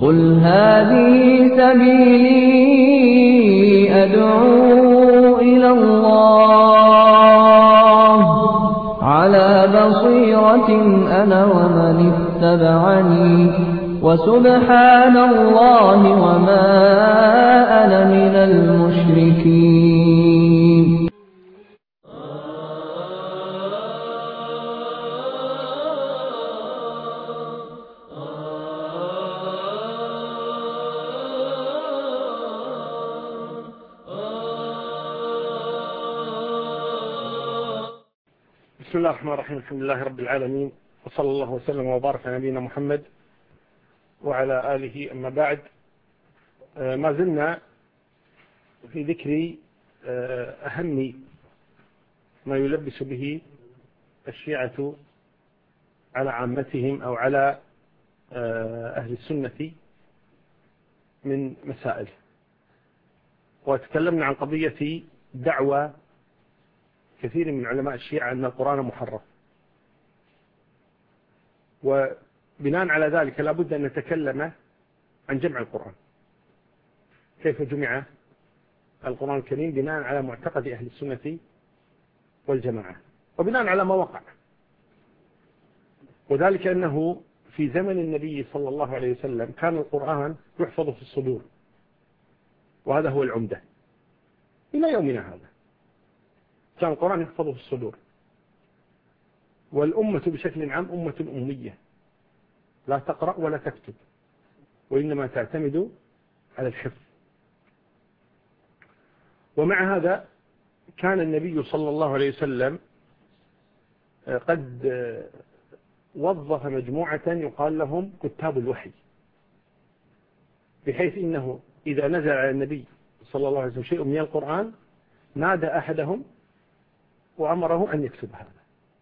قل هذه سبيلي أدعو إلى الله على بصيرة أنا ومن اتبعني وسبحان الله وما أنا من المشركين. بسم الله الرحمن الرحيم. الحمد لله رب العالمين، وصلى الله وسلم وبارك على نبينا محمد وعلى آله. أما بعد، ما زلنا في ذكر أهم ما يلبس به الشيعة على عامتهم أو على أهل السنة من مسائل، وتكلمنا عن قضية دعوة كثير من علماء الشيعة أن القرآن محرف، وبناء على ذلك لابد أن نتكلم عن جمع القرآن، كيف جمع القرآن الكريم بناء على معتقد أهل السنة والجماعة، وبناء على ما وقع، وذلك أنه في زمن النبي صلى الله عليه وسلم كان القرآن يحفظ في الصدور، وهذا هو العمدة إلى يومنا هذا. كان القرآن يحفظ في الصدور، والأمة بشكل عام أمة أمية لا تقرأ ولا تكتب، وإنما تعتمد على الحفظ. ومع هذا كان النبي صلى الله عليه وسلم قد وظف مجموعة يقال لهم كتاب الوحي، بحيث إنه إذا نزل على النبي صلى الله عليه وسلم شيء من القرآن نادى أحدهم وأمره أن يكتب هذا.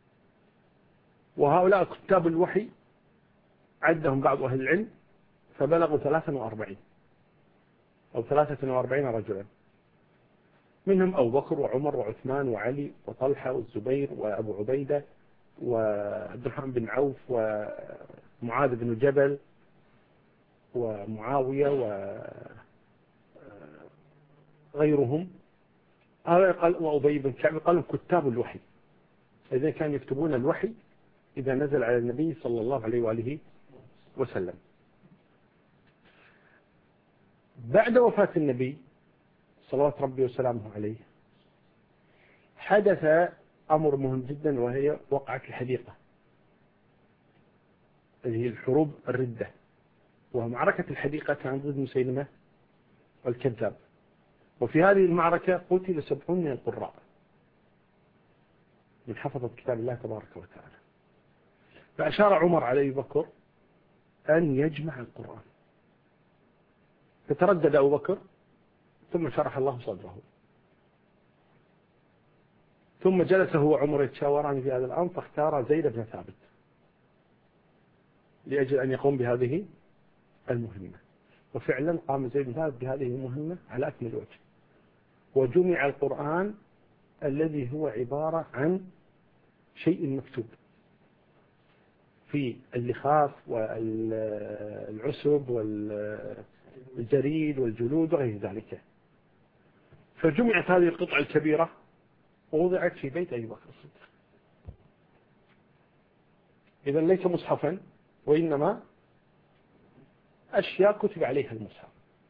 وهؤلاء كتاب الوحي عدهم بعض أهل العلم فبلغوا 43 أو 43 رجلا، منهم أبو بكر وعمر وعثمان وعلي وطلحة والزبير وأبو عبيدة وعبد الرحمن بن عوف ومعاذ بن جبل ومعاوية وغيرهم. هذا قال وأبي بن كعب قالوا كتاب الوحي، إذا كانوا يكتبون الوحي إذا نزل على النبي صلى الله عليه وآله وسلم. بعد وفاة النبي صلوات ربي وسلامه عليه حدث أمر مهم جدا، وهي وقعت الحديقة، اللي هي الحروب الردة، ومعركة الحديقة كانت ضد مسيلمة والكذاب. وفي هذه المعركة قتل 70 من القراء من حفظة كتاب الله تبارك وتعالى. فأشار عمر على أبي بكر أن يجمع القرآن، فتردد أبو بكر، ثم شرح الله صدره، ثم جلس هو وعمر يتشاوران في هذا الأمر، فاختار زيد بن ثابت لأجل أن يقوم بهذه المهمة. وفعلا قام زيد بن ثابت بهذه المهمة على أكمل وجه، وجمع القرآن الذي هو عبارة عن شيء مكتوب في اللخاف والعسب والجريد والجلود وغير ذلك. فجمعت هذه القطعة الكبيرة ووضعت في بيت أبي بكر الصديق. إذن ليس مصحفا، وإنما أشياء كتب عليها المصحف،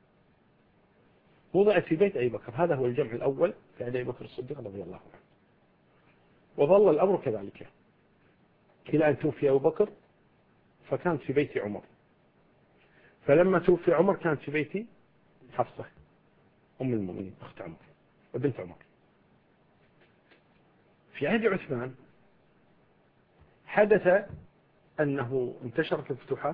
وضعت في بيت أبي بكر. هذا هو الجمع الأول في أبي بكر الصديق رضي الله عنه. وظل الأمر كذلك إلى أن توفي أبو بكر، فكانت في بيت عمر. فلما توفي عمر كانت في بيت حفصة أم المؤمنين أخت عمر وبنت عمر. في عهد عثمان حدث أنه انتشرت الفتوحات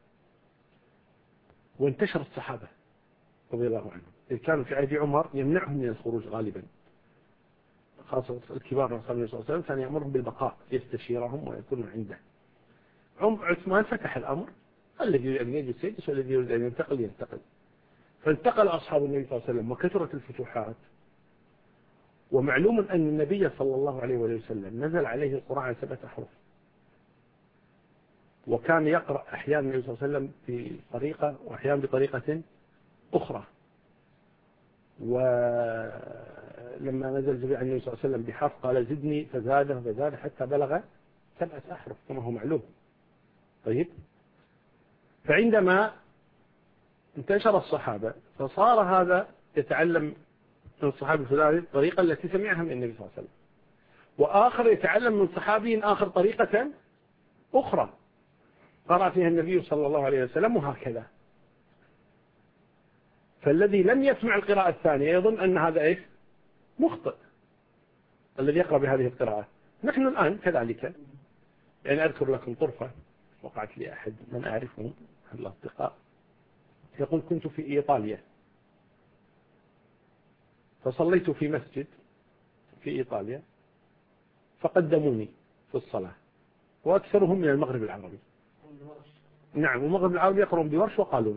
وانتشر الصحابة رضي الله عنهم، إذ كانوا في عهد عمر يمنعهم من الخروج غالبا، خاصة الكبار من أصحاب النبي صلى الله عليه وسلم، كان يأمرهم بالبقاء يستشيرهم ويكونوا عنده. عثمان فتح الأمر، الذي يريد أن يجلس يجلس، والذي يريد أن ينتقل ينتقل. فانتقل أصحاب النبي صلى الله عليه وسلم وكثرت الفتوحات. ومعلوم أن النبي صلى الله عليه وسلم نزل عليه القرآن 7 أحرف، وكان يقرأ أحيانا النبي صلى الله عليه وسلم بطريقة وأحيانا بطريقة أخرى. ولما نزل جبريل عن النبي صلى الله عليه وسلم بحرف قال زدني فزاد حتى بلغ 7 أحرف كما هو معلوم. طيب، فعندما انتشر الصحابة فصار هذا يتعلم من الصحابي الفلاني الطريقة التي سمعها من النبي صلى الله عليه وسلم، وآخر يتعلم من صحابي آخر طريقة أخرى قرأ فيها النبي صلى الله عليه وسلم، وهكذا. فالذي لم يسمع القراءة الثانية يظن أن هذا إيش؟ مخطئ الذي يقرأ بهذه القراءة. نحن الآن كذلك، يعني أذكر لكم طرفة وقعت لي أحد من أعرفهم من الأصدقاء يقول كنت في إيطاليا فصليت في مسجد في إيطاليا فقدموني في الصلاة، وأكثرهم من المغرب العربي. نعم، والمغرب العربي يقرون بورش وقالون.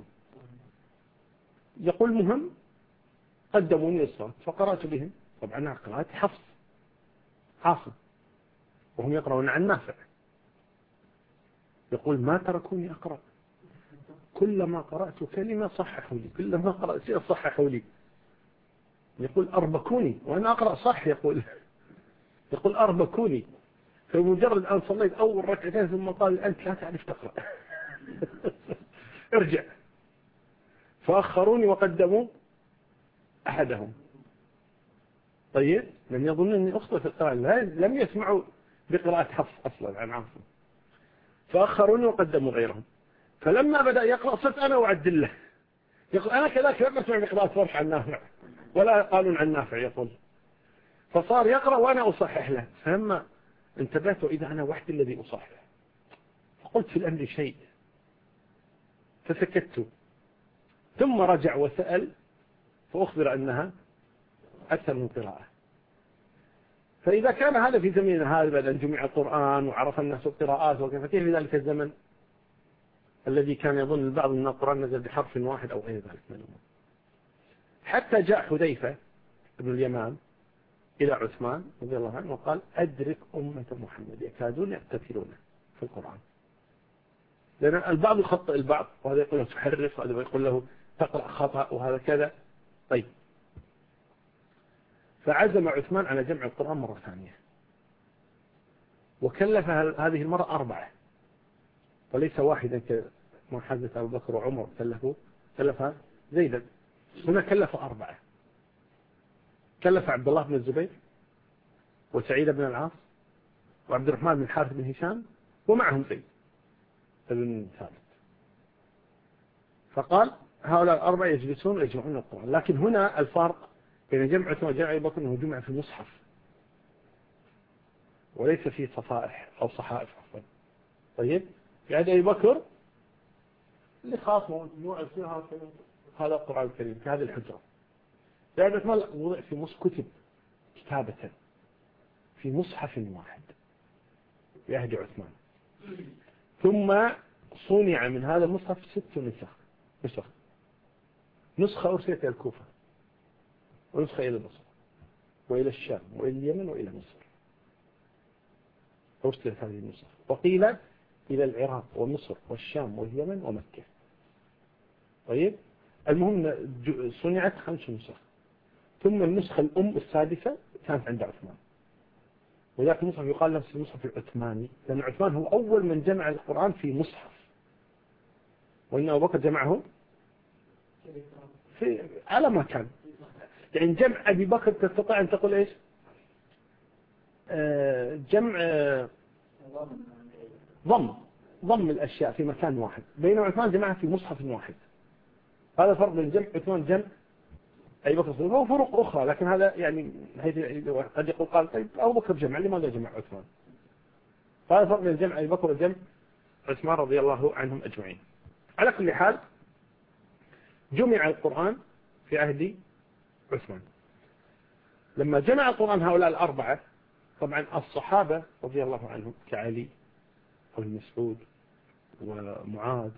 يقول مهم قدموني الصلاة فقرأت بهم، طبعا قراءة حفص عاصم وهم يقرؤون عن نافع. يقول ما تركوني أقرأ، كلما قرأت كلمة صححوا لي، كلما قرأت شيء صححوا لي. يقول أربكوني وأنا أقرأ صح. يقول أربكوني. فمجرد أن صليت أول ركعتين ثم قال أنت لا تعرف تقرأ ارجع. فأخروني وقدموا أحدهم. طيب، من يظن أني أخطئ في القراءة لم يسمعوا بقراءة حفص أصلا عن عاصم، فأخروني وقدموا غيرهم. فلما بدأ يقرأ صرت أنا وعدل له. يقول أنا كذلك لم أسمع بقراءة ورش عن نافع ولا قالون عن نافع. يقول فصار يقرأ وأنا أصحح له. فلما انتبهت إذا أنا وحدي الذي أصحح، فقلت في الأمر شيء فسكت. ثم رجع وسأل فأخبر أنها أكثر من قراءة. فإذا كان هذا في زمننا هذا بعد أن جمع القرآن وعرف الناس القراءات وكيف في ذلك الزمن الذي كان يظن البعض أن القرآن نزل بحرف واحد أو غير ذلك من الأمور. حتى جاء حذيفة بن اليمان إلى عثمان رضي الله عنه وقال أدرك أمة محمد يكادون يقتتلون في القرآن. لأن البعض يخطئ البعض، وهذا يقول له تحرف، وهذا يقول له تقرأ خطأ، وهذا كذا. طيب، فعزم عثمان على جمع القرآن مرة ثانية، وكلف هذه المرة 4 وليس واحدا كما حدث أبو بكر وعمر كلفها زيدا. هنا كلف 4. كلف عبد الله بن الزبير وسعيد بن العاص وعبد الرحمن بن الحارث بن هشام ومعهم زيد بن ثابت. فقال هؤلاء 4 يجلسون ويجمعون القرآن. لكن هنا الفارق بين جمع عثمان وجمع أبي بكر أنه جمع في المصحف وليس في صفائح أو صحائف عفوا. طيب، في عهد أبي بكر اللي خاص مجموعة فيها هذا القرآن الكريم في هذه الحجرة. في عهد عثمان وضع في كتب كتابة في مصحف واحد في عهد عثمان. ثم صنع من هذا المصحف 6 نسخ. نسخة أرسلت إلى الكوفة، ونسخة إلى مصر وإلى الشام وإلى اليمن وإلى مصر. أرسلت هذه النسخ، وقيل إلى العراق ومصر والشام واليمن ومكة. طيب، المهم صنعت 5 نسخ. ثم النسخة الأم السادسة كانت عند عثمان، وذاك المصحف يقال له المصحف العثماني، لأن عثمان هو أول من جمع القرآن في مصحف، وإن أبو بكر جمعه على ما كان. يعني جمع أبي بكر تستطيع أن تقول إيش؟ جمع ضم الأشياء في مكان واحد، بينما عثمان جمعها في مصحف واحد. هذا فرق بين جمع عثمان جمع أبي بكر. هو فروق أخرى، لكن هذا يعني قد يقول قال طيب أبو بكر جمع لماذا جمع عثمان؟ هذا فرق بين جمع أبي بكر وجمع عثمان رضي الله عنهم أجمعين. على كل حال جمع القرآن في عهد عثمان. لما جمع القرآن هؤلاء 4، طبعا الصحابة رضي الله عنهم كعلي وابن مسعود ومعاذ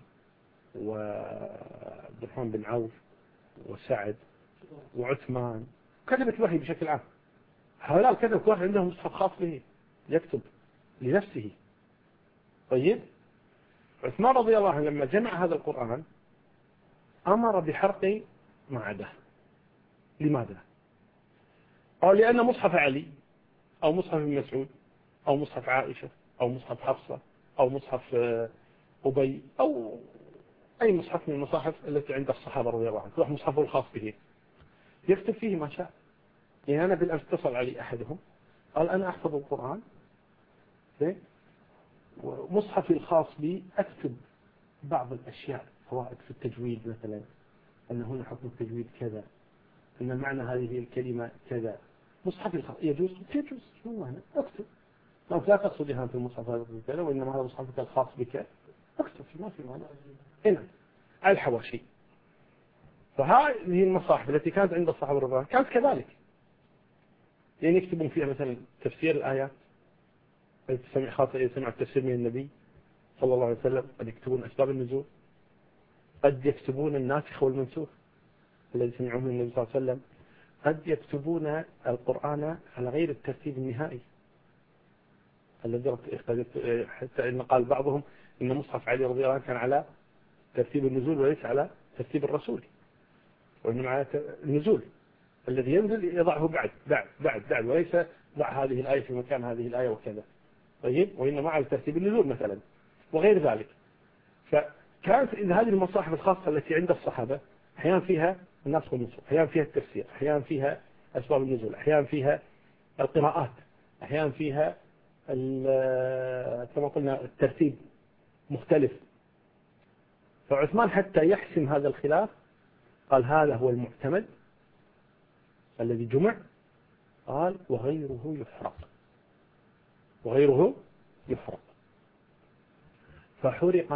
وعبد الرحمن بن عوف وسعد وعثمان كتبت الوحي بشكل عام. هؤلاء كتب كل واحد عندهم مصحف خاص به يكتب لنفسه. طيب، عثمان رضي الله عنه لما جمع هذا القرآن أمر بحرق ما عداه. لماذا؟ قال لأن مصحف علي أو مصحف ابن مسعود أو مصحف عائشة أو مصحف حفصة أو مصحف أبي أو أي مصحف من المصاحف التي عند الصحابة رضي الله عنهم، يروح مصحفه الخاص به يكتب فيه ما شاء. يعني أنا بالأمس اتصل علي أحدهم قال أنا أحفظ القرآن ومصحفي الخاص بي أكتب بعض الأشياء، فوائد في التجويد مثلا، أن هنا حكم التجويد كذا، أن معنى هذه الكلمة كذا. مصحفي الخاص يجوز؟ شو معنى؟ أكتب. لو لا تقصد هذا في المصحف هذا كذا، وإنما هذا مصحفك الخاص بك، أكتب، ما في معنى. هنا على الحواشي. فهذه المصاحف التي كانت عند الصحابة رضي الله عنهم كانت كذلك، يعني يكتبون فيها مثلا تفسير الآيات، خاصة يسمع التفسير من النبي صلى الله عليه وسلم، قد يكتبون أسباب النزول، قد يكتبون الناسخ والمنسوخ الذي سمعوه من النبي صلى الله عليه وسلم، قد يكتبون القرآن على غير الترتيب النهائي الذي حتى إن قال بعضهم إن مصحف علي رضي الله عنه كان على ترتيب النزول وليس على ترتيب الرسول، وإنما على النزول الذي ينزل يضعه بعد وليس ضع هذه الآية في مكان هذه الآية وكذا، طيب، وإنما على ترتيب النزول مثلا وغير ذلك. فكانت إن هذه المصاحف الخاصة التي عند الصحابة أحيانا فيها النسخ والنسخ، أحيانا فيها التفسير، أحيانا فيها أسباب النزول، أحيانا فيها القراءات، أحيانا فيها كما قلنا الترتيب مختلف. فعثمان حتى يحسم هذا الخلاف قال هذا هو المعتمد الذي جمع، قال وغيره يحرق. فحرق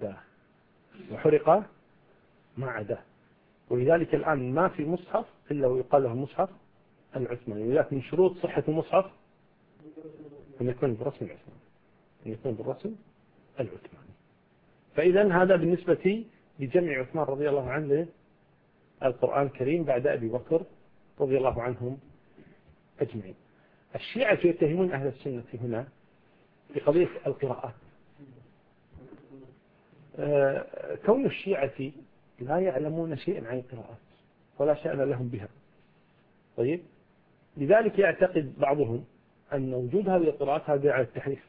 ما عداه، ولذلك الآن ما في مصحف إلا ويقال له المصحف العثماني. ولذلك من شروط صحة المصحف أن يكون بالرسم العثماني. فإذا هذا بالنسبة لجمع عثمان رضي الله عنه القرآن الكريم بعد أبي بكر رضي الله عنهم أجمعين. الشيعة يتهمون أهل السنة هنا بقضية القراءات. كون الشيعة لا يعلمون شيئا عن القراءات ولا شأن لهم بها، طيب، لذلك يعتقد بعضهم أن وجود هذه القراءات هذا على التحريف،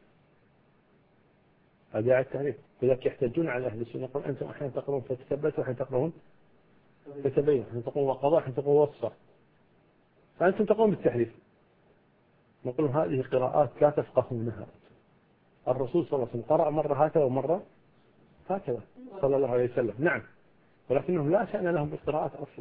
لذلك يحتجون على أهل السنة يقول أنتم أحيانا تقرؤون فتثبتوا، أحيانا تقرؤون فتبين، أحيانا تقرؤون وقضاء، أحيانا تقرؤون وصفة، فأنتم تقوم بالتحريف. نقول هذه قراءات لا تفقهونها. الرسول صلى الله عليه وسلم قرأ مرة هكذا ومرة هكذا صلى الله عليه وسلم، نعم، ولكنهم لا شأن لهم بالقراءات أصلا.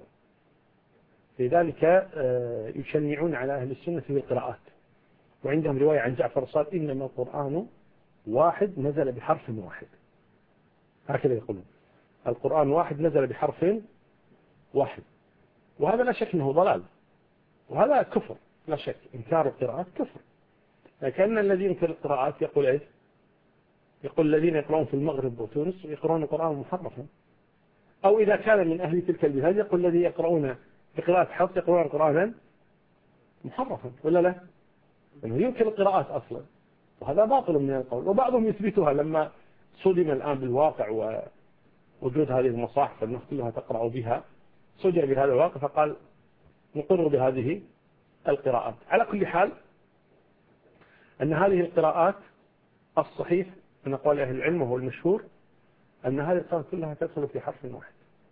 لذلك يشنعون على أهل السنة بالقراءات. وعندهم رواية عن جعفر الصادق إنما القرآن واحد نزل بحرف واحد، هكذا يقولون، القرآن واحد نزل بحرف واحد. وهذا لا شك أنه ضلال، وهذا كفر لا شك، إنكار القراءات كفر. لكن الذي ينكر القراءات يقول إيش؟ يقول الذين يقرؤون في المغرب وتونس يقرؤون القرآن محرفا، أو إذا كان من أهل تلك البلاد يقول الذي يقرؤون بقراءة حفص يقرؤون القرآن محرفا، ولا لا؟ لأنه ينكر القراءات أصلا، وهذا باطل من القول. وبعضهم يثبتها لما صدم الآن بالواقع ووجود هذه المصاحف الناس كلها تقرأ بها، صدم بهذا الواقع فقال نقر بهذه القراءات. على كل حال أن هذه القراءات الصحيح من أقوال أهل العلم وهو المشهور أن هذه القراءات كلها تدخل في حرف واحد.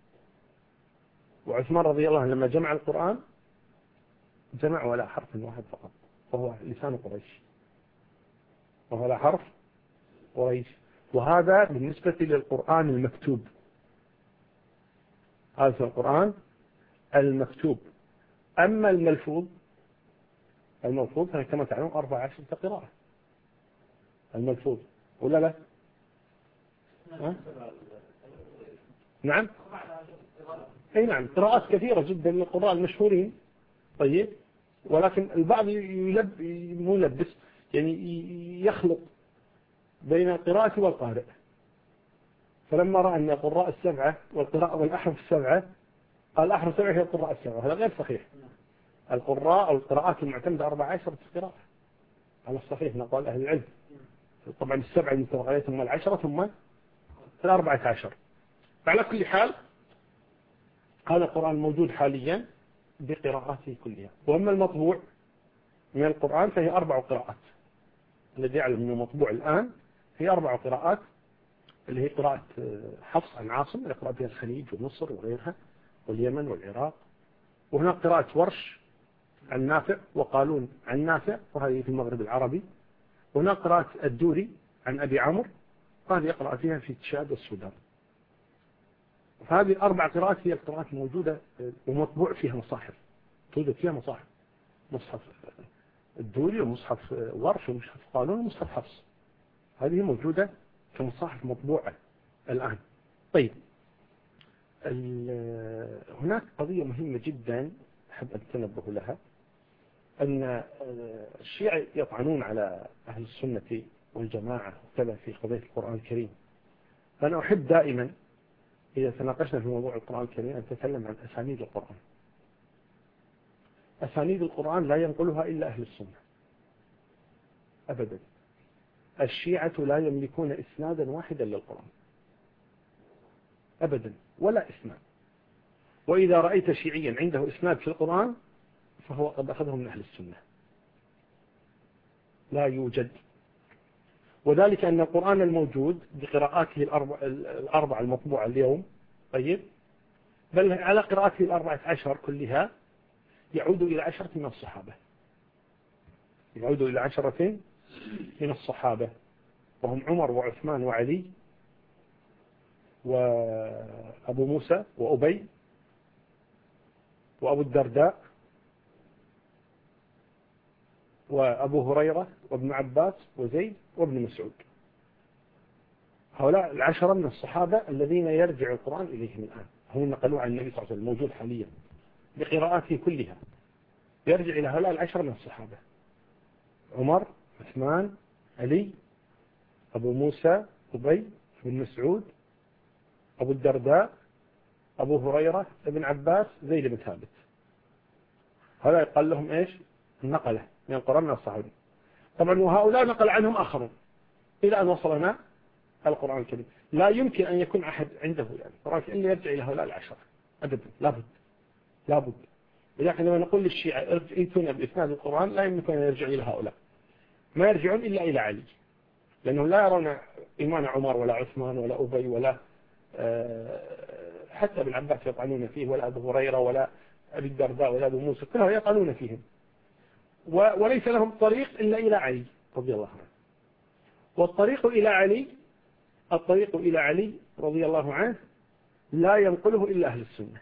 وعثمان رضي الله عنه لما جمع القرآن جمع ولا حرف واحد فقط، وهو لسان قريش، وهو لا حرف قريش. وهذا بالنسبة للقرآن المكتوب، هذا القرآن المكتوب. أما الملفوظ كما تعلمون 14 قراءة الملفوظ، ولا لا؟ نعم، أي نعم، قراءات كثيرة جدا للقراء المشهورين، طيب، ولكن البعض يلبس يعني يخلط بين القراءة والقارئ. فلما رأى أن القراء السبعة والقراءة والأحرف السبعة قال الأحرف السبعة هي القراء السبعة، هذا غير صحيح. القراء أو القراءات المعتمدة 14 قراءة على الصحيح من أقوال أهل العلم. طبعا السبعة يتفق عليها ثم 10 ثم 14. فعلى كل حال هذا القرآن موجود حاليا بقراءاته كلها. وأما المطبوع من القرآن فهي 4 قراءات. الذي يعلم أنه مطبوع الآن هي 4 قراءات، اللي هي قراءة حفص عن عاصم اللي قرأ بها الخليج ومصر وغيرها واليمن والعراق، وهناك قراءة ورش عن نافع وقالون عن نافع وهذه في المغرب العربي، وهناك قراءة الدوري عن أبي عمرو وهذه يقرأ فيها في تشاد والسودان. فهذه 4 قراءات هي القراءات الموجودة ومطبوع فيها مصاحف، توجد فيها مصاحف، مصحف الدوري ومصحف ورش ومصحف قالون ومصحف حفص، هذه موجودة كمصاحف مطبوعة الآن. طيب هناك قضية مهمة جدا أحب أن تنبه لها، أن الشيعة يطعنون على أهل السنة والجماعة وكذا في قضية القرآن الكريم. فأنا أحب دائما إذا تناقشنا في موضوع القرآن الكريم أن نتكلم عن أسانيد القرآن. أسانيد القرآن لا ينقلها إلا أهل السنة أبدا. الشيعة لا يملكون إسنادا واحدا للقرآن أبدا، ولا إسناد. وإذا رأيت شيعيا عنده إسناد في القرآن فهو قد أخذه من أهل السنة، لا يوجد. وذلك أن القرآن الموجود بقراءاته الأربع المطبوعة اليوم، طيب، بل على قراءاته 14 كلها يعود إلى 10 من الصحابة، يعود إلى 10 من الصحابة، وهم عمر وعثمان وعلي وأبو موسى وأبي وأبو الدرداء وأبو هريرة وابن عباس وزيد وابن مسعود. هؤلاء 10 من الصحابة الذين يرجع القرآن إليهم الآن، هم نقلوا عن النبي صلى الله عليه وسلم، موجود حاليا بقراءاته كلها، يرجع إلى هؤلاء 10 من الصحابة: عمر، عثمان، علي، أبو موسى، أبي، ابن مسعود، أبو الدرداء، أبو هريرة، ابن عباس، زيد بن ثابت. هؤلاء يقال لهم إيش؟ النقلة من القرآن من الصحابة. طبعا وهؤلاء نقل عنهم آخرون إلى أن وصلنا القرآن الكريم. لا يمكن أن يكون أحد عنده يعني القرآن إلا يرجع إلى هؤلاء 10 أبدا، لابد. ولكن لما نقول للشيعة ائتونا بإسناد القرآن، لا يمكن أن يرجع إلى هؤلاء، ما يرجعون إلا إلى علي، لأنهم لا يرون إيمان عمر ولا عثمان ولا أبي ولا حتى ابن عباس يطعنون فيه، ولا أبو هريرة ولا أبي الدرداء ولا أبو موسى، كلهم يطعنون فيهم، وليس لهم طريق إلا إلى علي رضي الله عنه. والطريق إلى علي رضي الله عنه لا ينقله إلا أهل السنة،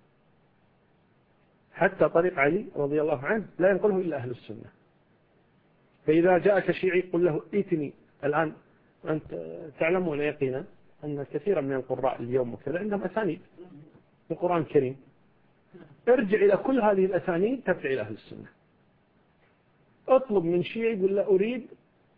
حتى طريق علي رضي الله عنه لا ينقله إلا أهل السنة. فإذا جاءك شيعي قل له ائتني الآن، أنت تعلمون يقينا أن كثيرا من القراء اليوم وكذا عندهم أسانيد في القرآن الكريم، ارجع إلى كل هذه الأسانيد ترجع إلى أهل السنة. اطلب من شيعي يقول له أريد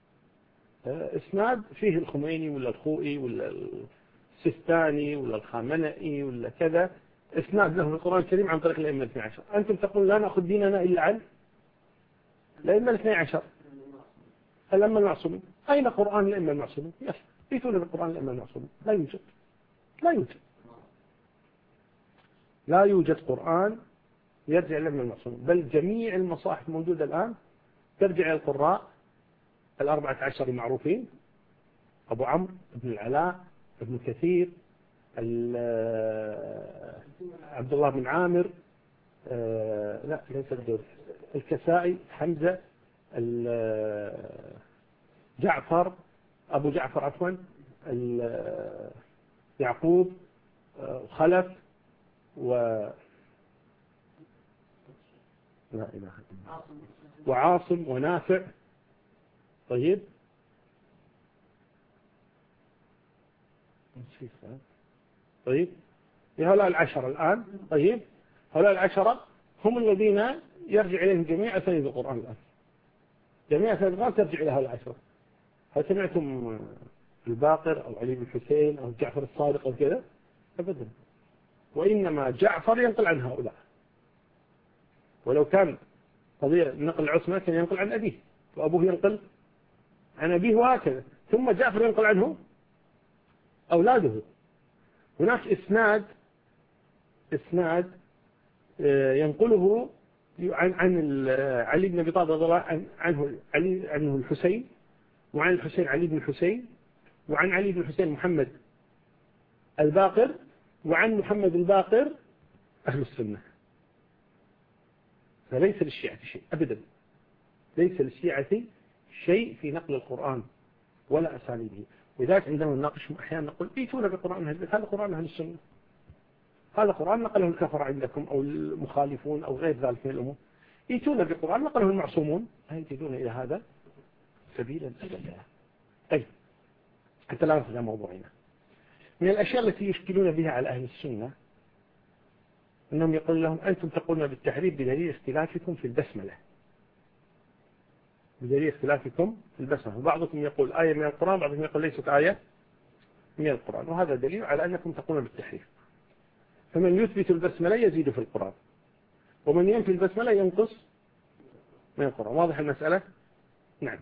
إسناد فيه الخميني ولا الخوئي ولا السستاني ولا الخامنئي ولا كذا، إسناد له في القرآن الكريم عن طريق الأئمة 12. أنتم تقول لا نأخذ ديننا إلا عن الأئمة 12، الأئمة المعصومين. أين قرآن الأئمة المعصومين؟ ائتونا بالقرآن الأئمة المعصومين. لا يوجد قرآن يرجع إلى الأئمة المعصومين، بل جميع المصاحف الموجودة الآن ترجع إلى القراء 14 المعروفين: أبو عمرو، ابن العلاء، ابن كثير، عبد الله بن عامر، لا ليس الدور، الكسائي، حمزة، جعفر، أبو جعفر عفوا، يعقوب، خلف، لا إله إلا الله، وعاصم ونافع. طيب هؤلاء 10 الآن. طيب هؤلاء 10 هم الذين يرجع إليهم جميع أسانيد القرآن الآن، جميع أسانيد القرآن ترجع إلى هؤلاء 10. هل سمعتم الباقر أو علي بن الحسين أو جعفر الصادق أو كذا؟ أبدا. وإنما جعفر ينقل عن هؤلاء، ولو كان قضية نقل عثمان كان ينقل عن أبيه، وأبوه ينقل عن أبيه وهكذا، ثم جعفر ينقل عنه أولاده. هناك إسناد ينقله عن علي بن أبي طالب رضي الله عنه الحسين، وعن الحسين علي بن الحسين، وعن علي بن الحسين محمد الباقر، وعن محمد الباقر أهل السنة. فليس للشيعة شيء أبدا، ليس للشيعة شيء في نقل القرآن ولا أساليبه. ولذلك عندما نناقشهم أحيانا نقول ائتونا بقرآن هذا قرآن أهل السنة، هذا قرآن نقله الكفر عندكم أو المخالفون أو غير ذلك من الأمور، ائتونا بقرآن نقله المعصومون، هل تجدون إلى هذا سبيلا أبدا. طيب حتى لا ننسى موضوعنا. من الأشياء التي يشكلون بها على أهل السنة أنهم يقول لهم أنتم تقولون بالتحريف بدليل اختلافكم في البسملة، بدليل اختلافكم في البسملة، وبعضكم يقول آية من القرآن، بعضكم يقول ليست آية من القرآن، وهذا دليل على أنكم تقولون بالتحريف. فمن يثبت البسملة يزيد في القرآن، ومن ينفي البسملة ينقص من القرآن. واضح المسألة؟ نعم.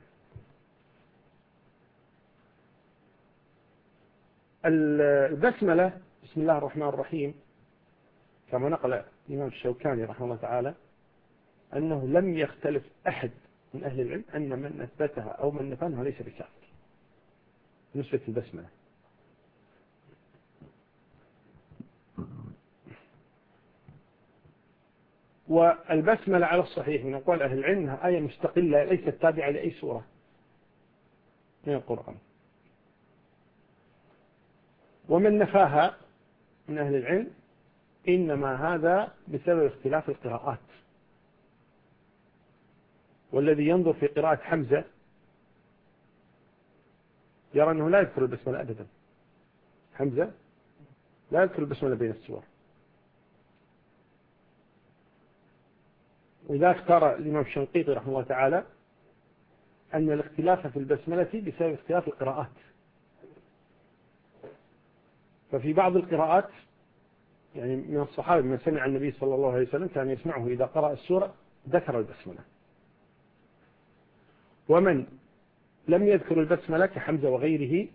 البسملة بسم الله الرحمن الرحيم كما نقل الإمام الشوكاني رحمه الله تعالى أنه لم يختلف أحد من أهل العلم أن من أثبتها أو من نفاها ليس بكافر بالنسبة للبسملة. والبسملة على الصحيح من أقوال أهل العلم أنها آية مستقلة ليست تابعة لأي سورة من القرآن. ومن نفاها من أهل العلم إنما هذا بسبب اختلاف القراءات، والذي ينظر في قراءة حمزة يرى أنه لا يذكر البسملة أبدا. حمزة لا يذكر البسملة بين السور، وإذا اختار الإمام الشنقيطي رحمه الله تعالى أن الاختلاف في البسملة بسبب اختلاف القراءات. ففي بعض القراءات يعني من الصحابة من سمع النبي صلى الله عليه وسلم كان يسمعه إذا قرأ السورة ذكر البسملة، ومن لم يذكر البسملة كحمزة وغيره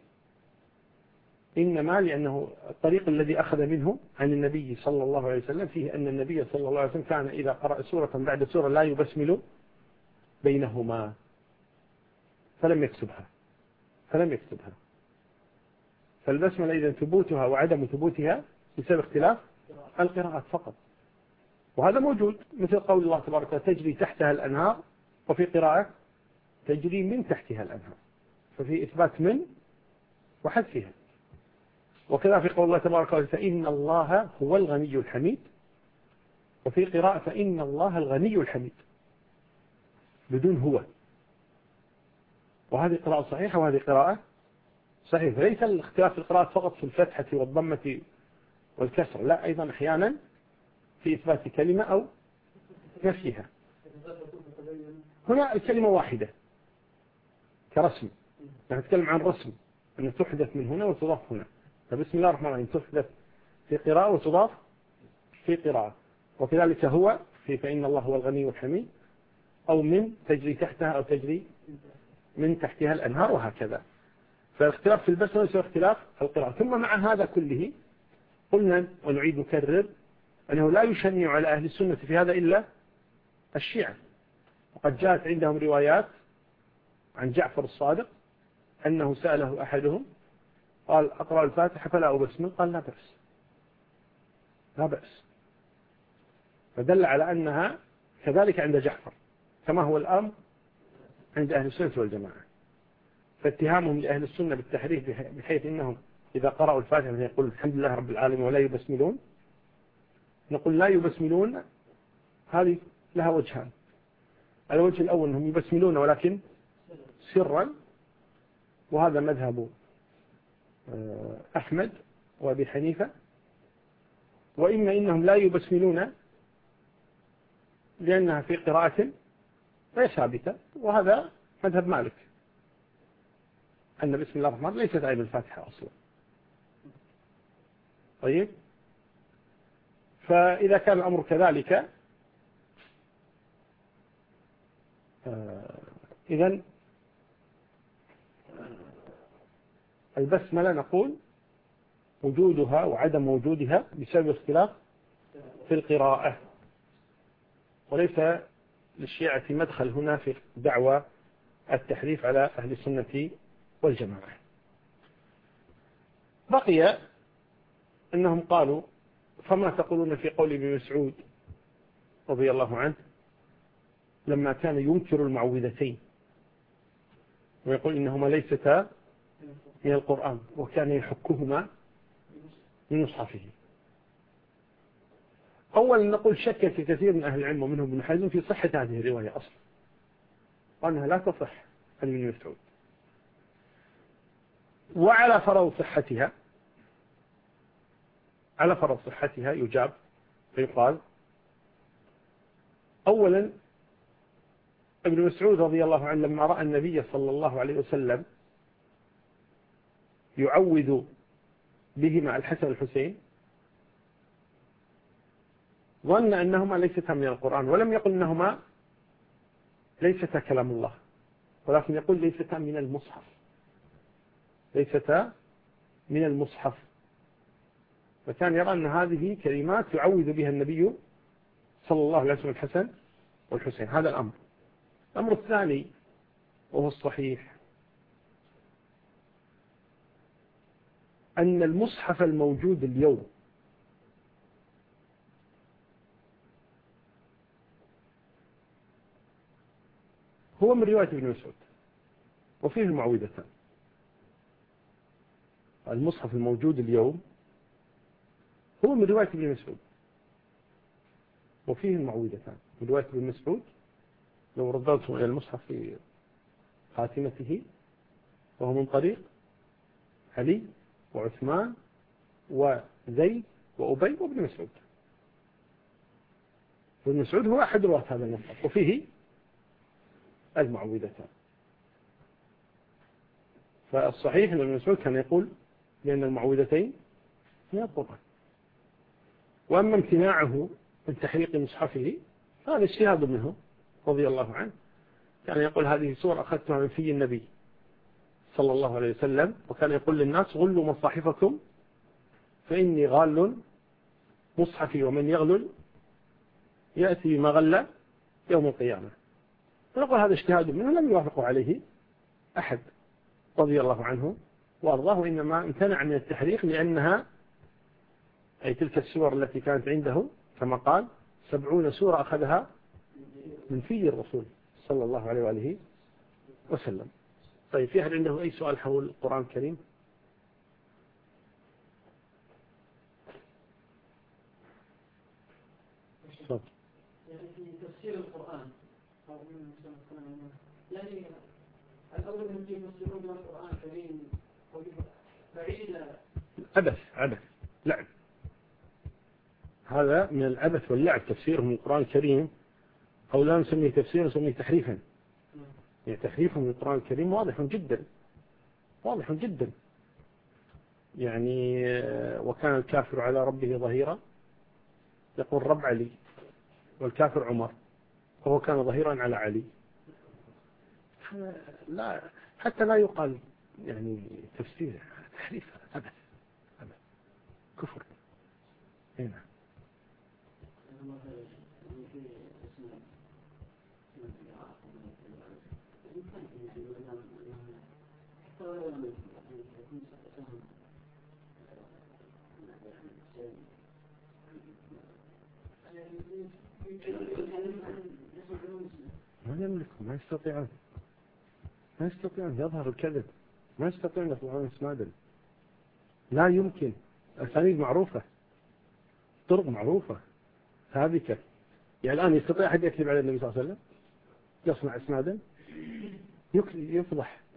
إنما لأنه الطريق الذي أخذ منه عن النبي صلى الله عليه وسلم فيه أن النبي صلى الله عليه وسلم كان إذا قرأ سورة بعد سورة لا يبسمل بينهما، فلم يكتبها. فالبسملة إذا ثبوتها وعدم ثبوتها بسبب اختلاف القراءات فقط، وهذا موجود مثل قول الله تبارك وتعالى تجري تحتها الأنهار، وفي قراءة تجري من تحتها الأنهار، ففي إثبات من وحذفها. وكذا في قول الله تبارك وتعالى فإن الله هو الغني الحميد، وفي قراءة فإن الله الغني الحميد بدون هو، وهذه قراءة صحيحة وهذه قراءة صحيح. فليس الاختلاف في القراءة فقط في الفتحة والضمة والكسر، لا، أيضا أحيانا في إثبات كلمة أو نفيها. هنا الكلمة واحدة كرسم، نتكلم عن رسم أن تحدث من هنا وتضاف هنا، فبسم الله الرحمن الرحيم تحدث في قراءة وتضاف في قراءة، وكذلك هو في فإن الله هو الغني والحميد، أو من تجري تحتها أو تجري من تحتها الأنهار، وهكذا. فالاختلاف في البسملة ليس اختلاف القراءة. ثم مع هذا كله قلنا ونعيد نكرر أنه لا يشنع على أهل السنة في هذا إلا الشيعة، وقد جاءت عندهم روايات عن جعفر الصادق أنه سأله أحدهم قال أقرأ الفاتحة فلا أبسمل، قال لا بأس، فدل على أنها كذلك عند جعفر كما هو الأمر عند أهل السنة والجماعة. فاتهامهم لأهل السنة بالتحريف بحيث أنهم إذا قرأوا الفاتحة يقول الحمد لله رب العالمين ولا يبسملون، نقول لا يبسملون هذه لها وجهان. الوجه الأول أنهم يبسملون ولكن سرا، وهذا مذهب أحمد وأبي حنيفة، وإما إنهم لا يبسملون لأنها في قراءة غير ثابتة، وهذا مذهب مالك أن بسم الله الرحمن الرحيم ليست آية الفاتحة أصلا. طيب، فإذا كان الأمر كذلك إذن البسملة نقول وجودها وعدم وجودها بسبب اختلاف في القراءة، وليس للشيعة مدخل هنا في دعوى التحريف على أهل السنة والجماعة. بقي أنهم قالوا: فما تقولون في قول ابن مسعود رضي الله عنه لما كان ينكر المعوذتين ويقول إنهما ليستا من القرآن وكان يحكهما من مصحفه؟ أولا نقول شك كثير من أهل العلم ومنهم ابن حزم في صحة هذه الرواية أصلا، وأنها لا تصح عن ابن مسعود. وعلى فرض صحتها يجاب فيقال: أولا ابن مسعود رضي الله عنه لما رأى النبي صلى الله عليه وسلم يعوذ بهما الحسن والحسين ظن أنهما ليستا من القرآن، ولم يقل أنهما ليستا كلام الله، ولكن يقول ليستا من المصحف، ليستا من المصحف. فكان يرى أن هذه كلمات يعوذ بها النبي صلى الله عليه وسلم الحسن والحسين. هذا الأمر. الأمر الثاني وهو الصحيح أن المصحف الموجود اليوم هو من رواية ابن مسعود وفيه المعوذتان. المصحف الموجود اليوم هو من رواية ابن مسعود وفيه المعوذتان. من رواية ابن مسعود لو رددتم إلى المصحف في خاتمته وهو من طريق علي وعثمان وزيد وأبي وابن مسعود. ابن مسعود هو أحد رواة هذا المصحف وفيه المعوذتان. فالصحيح أن ابن مسعود كان يقول بأن المعوذتين من القرآن. وأما امتناعه من تحريق مصحفه هذا اجتهاد منه رضي الله عنه. كان يقول: هذه سورة أخذتها من في النبي صلى الله عليه وسلم، وكان يقول للناس: غلوا مصاحفكم فإني غال مصحفي ومن يغلل يأتي بما غل يوم القيامة. ونقول هذا اجتهاد منه لم يوافق عليه أحد رضي الله عنه وأرضاه، إنما امتنع من التحريق لأنها أي تلك السور التي كانت عنده كما قال 70 سورة أخذها من في الرسول صلى الله عليه وآله وسلم. طيب، في أحد عنده أي سؤال حول القرآن الكريم؟ يعني في تفسير القرآن أو من يعني الأول من يفسرون القرآن الكريم بعيد عبث لعب. هذا من العبث واللعب تفسيره من القرآن الكريم، أو لا نسميه تفسير نسميه تحريفا. يعني تحريفه من القرآن الكريم واضح جدا. يعني وكان الكافر على ربه ظهيرا، يقول رب علي، والكافر عمر، وهو كان ظهيرا على علي. لا، حتى لا يقال يعني تفسير، تحريف، أبدا كفر. هنا ما يملكهم، ما يستطيعون يظهر الكذب، ما يستطيعون يطلعون اسنادا، لا يمكن. الأسانيد معروفة، طرق معروفة ثابتة. يعني الآن يستطيع أحد يكذب على النبي صلى الله عليه وسلم؟ يصنع اسنادا يفضح.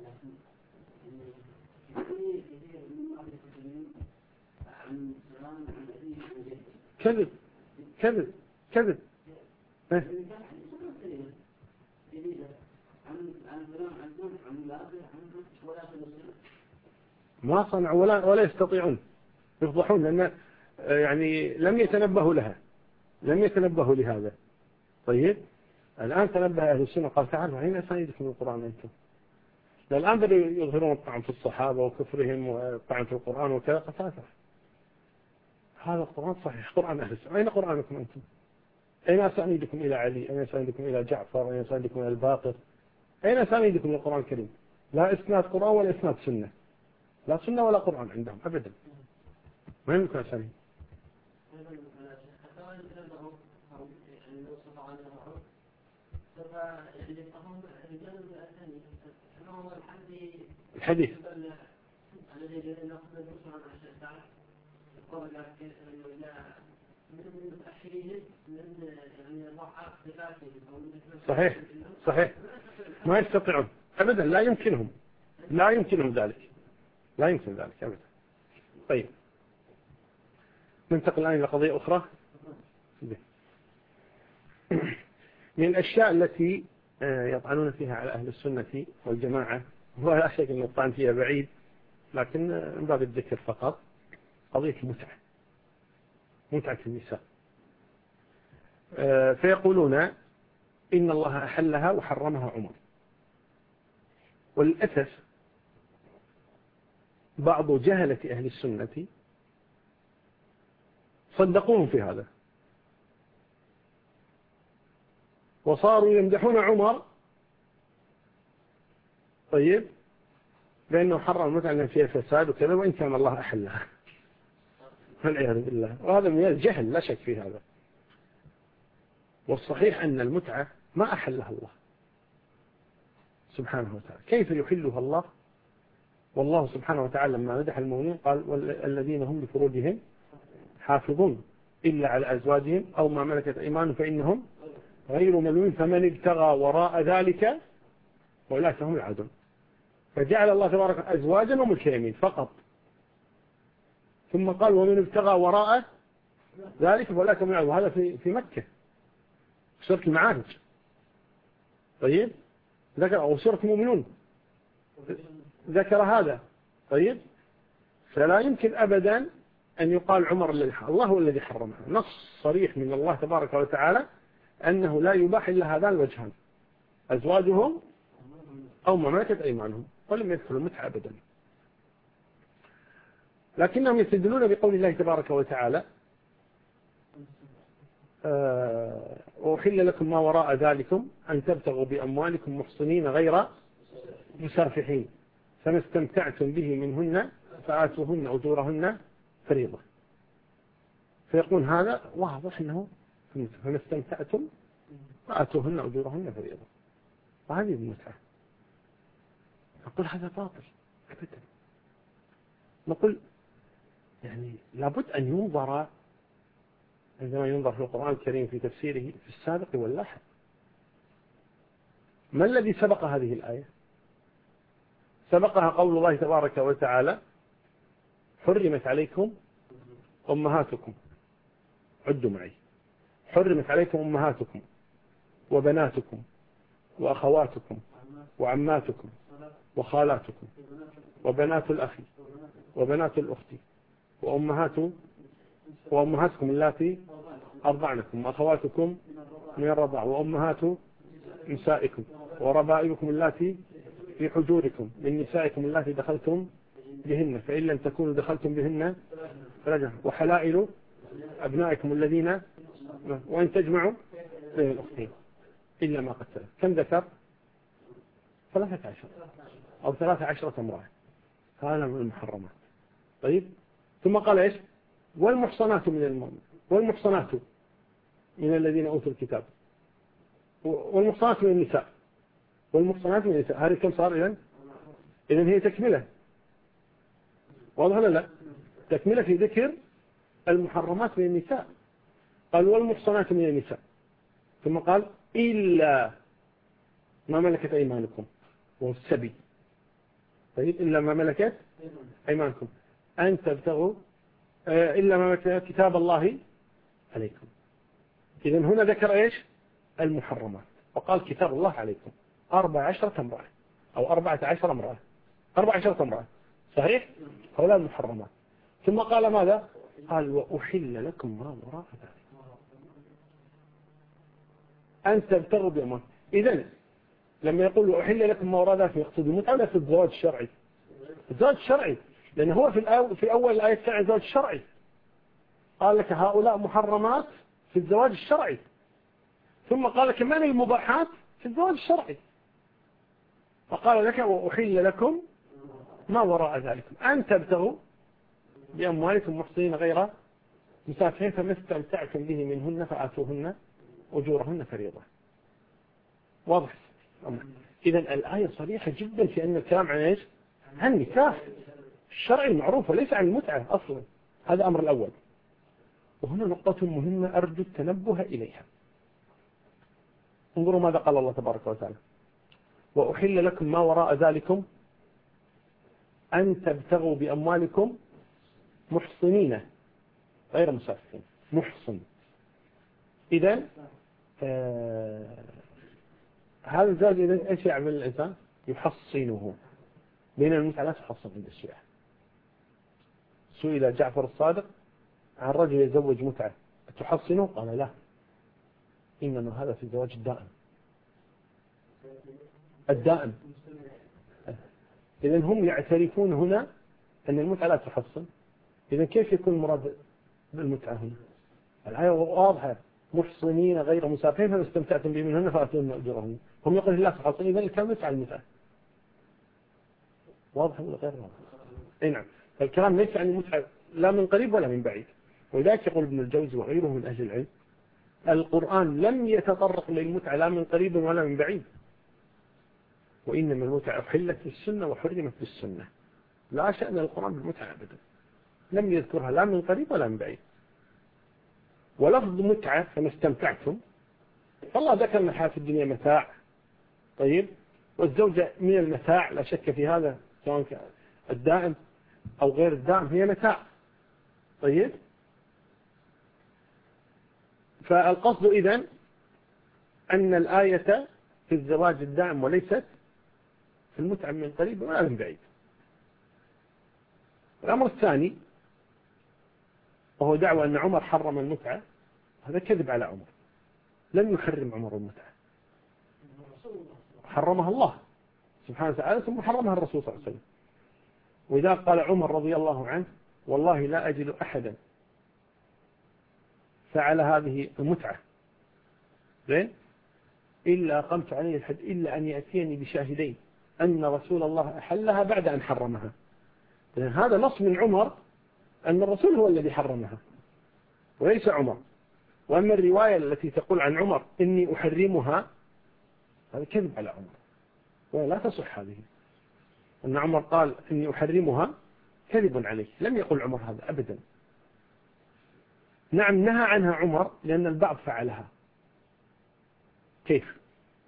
كذب. ما صنعوا ولا يستطيعون، يفضحون، لأن يعني لم يتنبهوا لهذا. طيب، الآن تنبه أهل السنة قال: تعالوا أين أسانيدكم من القرآن أنتم؟ الآن بدأوا يظهرون الطعن في الصحابة وكفرهم والطعن في القرآن وكذا. قتاته هذا القرآن صحيح، قرآن أهل السنة. أين قرآنكم أنتم؟ أين أسانيدكم إلى علي؟ أين أسانيدكم إلى جعفر؟ أين أسانيدكم إلى الباقر؟ أين أسانيدكم إلى القرآن الكريم؟ لا إسناد قرآن ولا إسناد سنة، لا سنة ولا قرآن عندهم أبدا. ما يمكن أسانيد. الحديث صحيح صحيح، ما يستطيعون أبدا، لا يمكنهم ذلك، لا يمكن ذلك أبدا. طيب ننتقل الآن إلى قضية أخرى. من الأشياء التي يطعنون فيها على أهل السنة والجماعة، ولا شك أن الطعن فيها بعيد، لكن من باب الذكر فقط، قضية المتعة، متعة النساء. فيقولون إن الله أحلها وحرمها عمر. وللأسف بعض جهلة أهل السنة صدقوهم في هذا، وصاروا يمدحون عمر طيب لأنه حرم المتعة لأن فيها فساد وكذا، وإن كان الله أحلها، والعياذ بالله. وهذا من الجهل لا شك في هذا. والصحيح أن المتعة ما أحلها الله سبحانه وتعالى. كيف يحلها الله؟ والله سبحانه وتعالى لما مدح المؤمنين قال والذين هم لفروجهم حافظون إلا على أزواجهم أو ما ملكت أيمانهم فإنهم غير ملومين فمن ابتغى وراء ذلك فأولئك هم العادون. فجعل الله تبارك أزواجا وملك يمين فقط، ثم قال ومن ابتغى وراء ذلك فأولئك هم العادون. وهذا في مكة سورة المعارج. طيب ذكر أو سورة المؤمنون ذكر هذا. طيب فلا يمكن أبدا أن يقال عمر الذي حرم، الله هو الذي حرمها. نص صريح من الله تبارك وتعالى أنه لا يباح إلا هذان الوجهان، أزواجهم أو ما ملكت أيمانهم، ولم يدخلوا المتعة أبدا. لكنهم يستدلون بقول الله تبارك وتعالى وأحل لكم ما وراء ذلكم أن تبتغوا بأموالكم محصنين غير مسافحين فما استمتعتم به منهن فآتوهن أجورهن فريضة. فيقول هذا واضح أنه فما استمتعتم فآتوهن أجورهن فريضة، وهذه المتعة. نقول هذا باطل أبدا. نقول يعني لابد أن ينظر عندما ينظر في القرآن الكريم في تفسيره في السابق واللاحق. ما الذي سبق هذه الآية؟ سبقها قول الله تبارك وتعالى حرمت عليكم أمهاتكم، عدوا معي، حرمت عليكم أمهاتكم وبناتكم وأخواتكم وعماتكم وخالاتكم وبنات الأخ وبنات الأخت وأمهاتكم اللاتي أرضعنكم وأخواتكم من الرضاع وأمهات نسائكم وربائبكم اللاتي في حجوركم من نسائكم اللاتي دخلتم بهن فإن لم تكونوا دخلتم بهن فرجع وحلائل أبنائكم الذين وأن تجمعوا بين الأختين إلا ما قد سلف. كم ذكر؟ 13 أو 13 امرأة. هذا من المحرمات. طيب ثم قال إيش؟ والمحصنات من المؤمنين والمحصنات من الذين أوتوا الكتاب والمحصنات من النساء والمحصنات من النساء. هذه كم صار إذن؟ إذن هي تكملة، واضح ولا لا؟ تكملة في ذكر المحرمات من النساء. قال والمحصنات من النساء، ثم قال إلا ما ملكت أيمانكم وهو السبي. طيب إلا ما ملكت أيمانكم أن تبتغوا إلا ما ملكت كتاب الله عليكم. إذن هنا ذكر إيش؟ المحرمات، وقال كتاب الله عليكم 14 امرأة أو 14 امرأة 14 امرأة صحيح؟ هؤلاء المحرمات. ثم قال ماذا؟ قال وأحل لكم ما وراء ذلك أن تبتغوا بأموالكم. إذن لما يقول وأحل لكم ما وراء ذلك يقصد المتعة ولا في الزواج الشرعي؟ الزواج الشرعي، لأن هو في أول الآية كان الزواج الشرعي. قال لك هؤلاء محرمات في الزواج الشرعي، ثم قال كمان المباحات في الزواج الشرعي، فقال لك وأحل لكم ما وراء ذلك أن تبتغوا بأموالكم محصنين غير مسافرين، فما استمتعتم به منهن فآتوهن أجورهن فريضة. واضح؟ إذا الآية صريحة جدا في أن الكلام عن إيش؟ عن النكاح الشرعي المعروف وليس عن المتعة أصلا. هذا أمر الأول. وهنا نقطة مهمة أرجو التنبه إليها. انظروا ماذا قال الله تبارك وتعالى: وأحل لكم ما وراء ذلكم أن تبتغوا بأموالكم محصنين غير مسافرين. محصن. إذا هذا الزواج إذا إيش يعمل الإنسان؟ يحصنه. بين المتعة لا تحصن عند الشيعة. سئل جعفر الصادق عن رجل يزوج متعة تحصنه؟ قال لا، إنما هذا في الزواج الدائم. الدائم. إذن هم يعترفون هنا أن المتعة لا تحصن. إذن كيف يكون المراد بالمتعة هنا؟ الآية واضحة: محصنين غير مسافرين فما استمتعتم به منهن فآتوهن أجورهن. هم يقولون لا تحصن، إذن الكلام ليس عن المتعة. واضح ولا غير واضح؟ أي نعم. فالكلام ليس عن المتعة لا من قريب ولا من بعيد. ولذلك يقول ابن الجوزي وغيره من أهل العلم: القرآن لم يتطرق للمتعة لا من قريب ولا من بعيد، وإنما المتعة أحلت في السنة وحرمت في السنة. لا شأن القرآن بالمتعة أبدا، لم يذكرها لا من قريب ولا من بعيد. ولفظ متعة فما استمتعتم، فالله ذكر أن الحياة في الدنيا متاع، طيب، والزوجة من المتاع لا شك في هذا، سواء كان الدائم أو غير الدائم هي متاع، طيب. فالقصد إذن أن الآية في الزواج الدائم وليست في المتعة من قريب ولا من بعيد. الأمر الثاني وهو دعوة أن عمر حرم المتعة، هذا كذب على عمر. لم يحرم عمر المتعة، حرمها الله سبحانه وتعالى ثم حرمها الرسول صلى الله عليه وسلم. وإذا قال عمر رضي الله عنه: والله لا أجد أحدا فعل هذه المتعة زين إلا قمت عليه الحد إلا أن يأتيني بشاهدين أن رسول الله أحلها بعد أن حرمها. هذا نص من عمر أن الرسول هو الذي حرمها وليس عمر. وأما الرواية التي تقول عن عمر إني أحرمها، هذا كذب على عمر ولا تصح هذه. أن عمر قال إني أحرمها كذب عليه، لم يقل عمر هذا أبدا. نعم نهى عنها عمر لأن البعض فعلها. كيف؟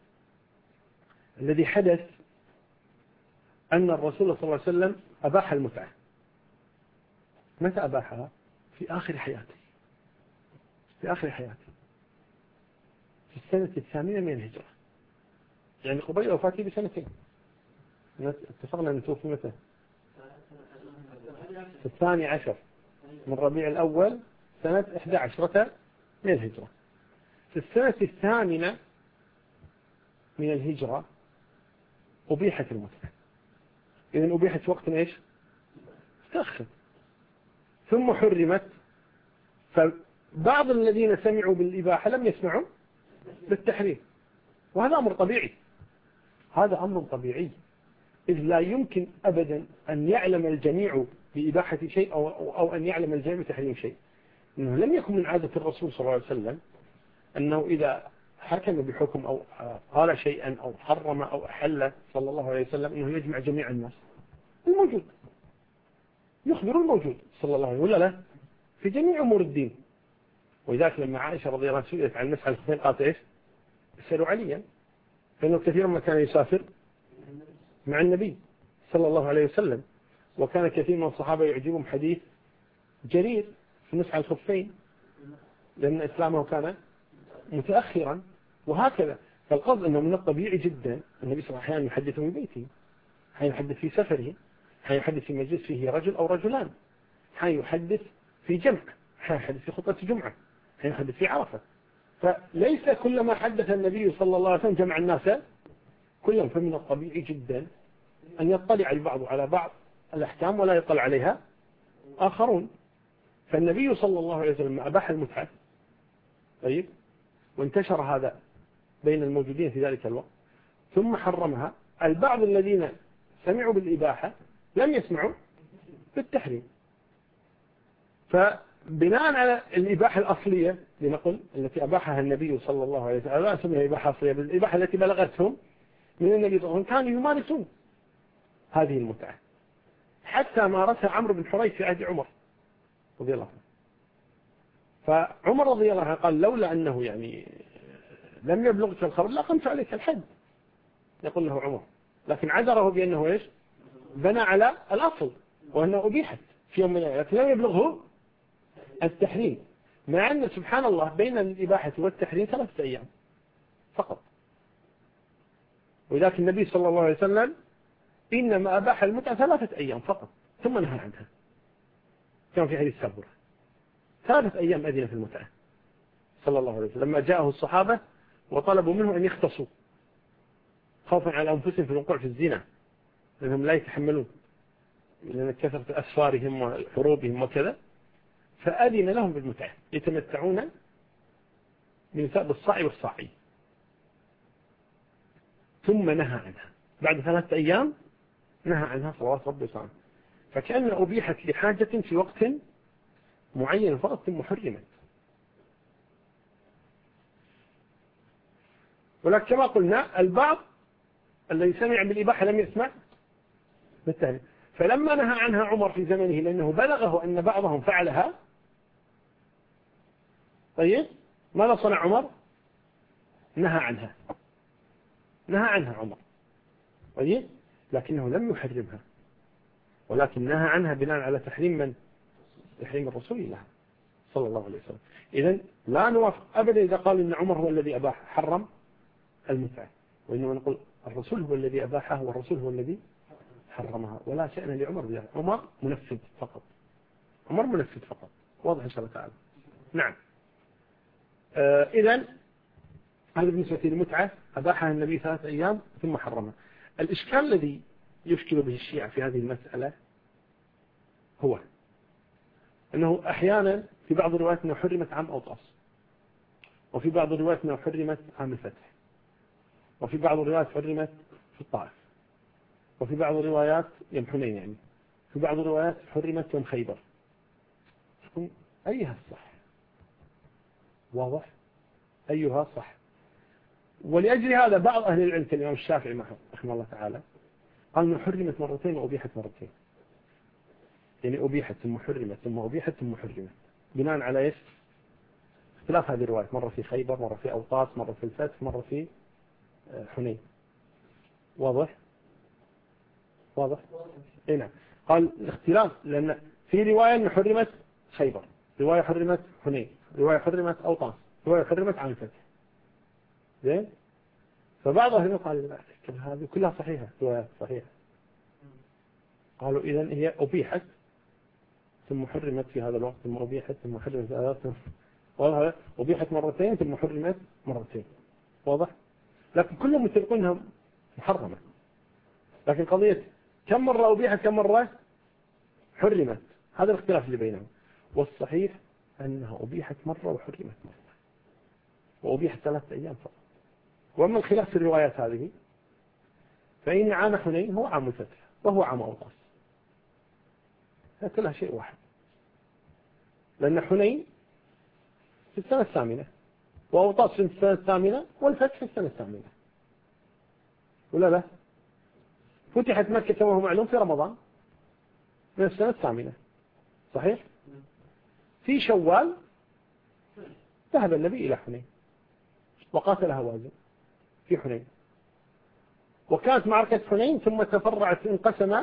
الذي حدث أن الرسول صلى الله عليه وسلم أباح المتعة. متى أباحها؟ في آخر حياته. في آخر حياته في السنة 8 من الهجرة، يعني قبيل وفاته بسنتين. اتفقنا أن نتوفي متى؟ 12 من ربيع الأول سنة 11 من الهجرة. في السنة 8 من الهجرة أبيحت المتعة. إذن أبيحت وقت إيش؟ تأخر. ثم حرمت. فبعض الذين سمعوا بالإباحة لم يسمعوا بالتحريم، وهذا أمر طبيعي. هذا أمر طبيعي، إذ لا يمكن أبدا أن يعلم الجميع بإباحة شيء أو أن يعلم الجميع بتحريم شيء. إنه لم يكن من عادة الرسول صلى الله عليه وسلم أنه إذا حكم بحكم أو قال شيئا أو حرم أو أحل صلى الله عليه وسلم أنه يجمع جميع الناس الموجود، يخبر الموجود صلى الله عليه وسلم، ولا لا في جميع أمور الدين. وذلك لما عائشة رضي الله عنها سئلت عن مسح الخفين قالت إيش؟ اسألوا عليا، فإنه كثيرا ما كان يسافر مع النبي صلى الله عليه وسلم. وكان كثير من الصحابة يعجبهم حديث جرير في مسح الخفين لأن إسلامه كان متأخرا، وهكذا. فالقصد أنه من الطبيعي جدا النبي صلى الله عليه وسلم يحدث من بيته، حيحدث في سفره، حيحدث في مجلس فيه رجل أو رجلان، حيحدث في جمع، حيحدث في خطبة جمعة، حيحدث في عرفة. فليس كلما حدث النبي صلى الله عليه وسلم جمع الناس كلهم. فمن الطبيعي جدا أن يطلع البعض على بعض الأحكام ولا يطلع عليها آخرون. فالنبي صلى الله عليه وسلم أباح المتعة، طيب، وانتشر هذا بين الموجودين في ذلك الوقت، ثم حرمها. البعض الذين سمعوا بالإباحة لم يسمعوا بالتحريم، فبناء على الإباحة الأصلية لنقل التي أباحها النبي صلى الله عليه وسلم، لا أسميها إباحة أصلية، بالإباحة التي بلغتهم من النبي صلى الله عليه وسلم، كانوا يمارسون هذه المتعة حتى مارسها عمرو بن حريث في عهد عمر رضي الله عنه. فعمر رضي الله عنه قال لولا أنه يعني لم يبلغك الخبر لأقمت عليك الحد، يقول له عمر، لكن عذره بأنه إيش؟ بنى على الأصل وأنه أبيحت في يوم من الأيام، لكن لم يبلغه التحريم، مع أن سبحان الله بين الإباحة والتحريم 3 أيام فقط. ولكن النبي صلى الله عليه وسلم إنما أباح المتعة 3 أيام فقط ثم نهى عنها، كان في حديث سابورة 3 أيام أذن في المتعة صلى الله عليه وسلم، لما جاءه الصحابة وطلبوا منه أن يختصوا خوفا على أنفسهم في الوقوع في الزنا، لأنهم لا يتحملون لأن كثرة أسفارهم وحروبهم وكذا، فأذن لهم بالمتعة يتمتعون بنساء بالصاع والصاعي، ثم نهى عنها بعد 3 أيام، نهى عنها صلوات ربي وسلامه. فكأن أبيحت لحاجة في وقت معين فقط محرمة. ولكن كما قلنا البعض الذي سمع بالإباحة لم يسمع بالتالي، فلما نهى عنها عمر في زمنه لأنه بلغه أن بعضهم فعلها، طيب ماذا صنع عمر؟ نهى عنها عمر، طيب، لكنه لم يحرمها، ولكن نهى عنها بناء على تحريم من؟ تحريم الرسول الله صلى الله عليه وسلم. إذن لا نوافق أبدا إذا قال إن عمر هو الذي أباح حرم المتعة، وإنما نقول الرسول هو الذي أباحها والرسول هو الذي حرمها، ولا شأن لعمر بها. عمر منفذ فقط، عمر منفذ فقط، واضح إن شاء الله تعالى. نعم. إذن هذا بالنسبة للمتعة أباحها النبي 3 أيام ثم حرمها. الإشكال الذي يشكل به الشيعة في هذه المسألة هو أنه أحيانا في بعض الروايات أنه حرمت عام أوطاس، وفي بعض الروايات أنه حرمت عام الفتح، وفي بعض الروايات حرمت في الطائف، وفي بعض الروايات يوم حنين، يعني في بعض الروايات حرمت يوم خيبر. أيها الصح؟ واضح؟ أيها صح؟ ولأجل هذا بعض أهل العلم كالإمام الشافعي رحمه الله تعالى قال أنه حرمت مرتين وأبيحت مرتين، يعني أبيحت ثم حرمت ثم أبيحت ثم حرمت، بناء على إيش؟ اختلاف هذه الروايات، مرة في خيبر، مرة في أوطاس، مرة في الفتح، مرة في حنين. واضح؟ إيه نعم. قال الاختلاف لأن في رواية أن حرمت خيبر، رواية حرمت حنين، رواية حرمت أوطاس، رواية حرمت عن الفتح. زين؟ فبعض أهل قال هذه كلها صحيحة، روايات صحيحة. قالوا إذن هي أبيحت ثم حرمت في هذا الوقت، ثم أبيحت ثم حرمت في هذا الوقت، أبيحت مرتين ثم حرمت مرتين. واضح؟ لكن كلهم متفقونها محرمة، لكن قضية كم مرة أبيحت كم مرة حرمت، هذا الاختلاف اللي بينهم. والصحيح أنها أبيحت مرة وحرمت مرة، وأبيحت 3 أيام فقط. وأما الخلاف في الروايات هذه فإن عام حنين هو عام الفتح وهو عام أوطاس، كلها شيء واحد، لأن حنين في السنة 8 وأوطاس في السنة 8 والفتح في السنة 8، ولا لا؟ فتحت مكة كما هو معلوم في رمضان من السنة 8، صحيح؟ في شوال ذهب النبي إلى حنين وقاتل هوازن في حنين، وكانت معركة حنين ثم تفرعت، انقسم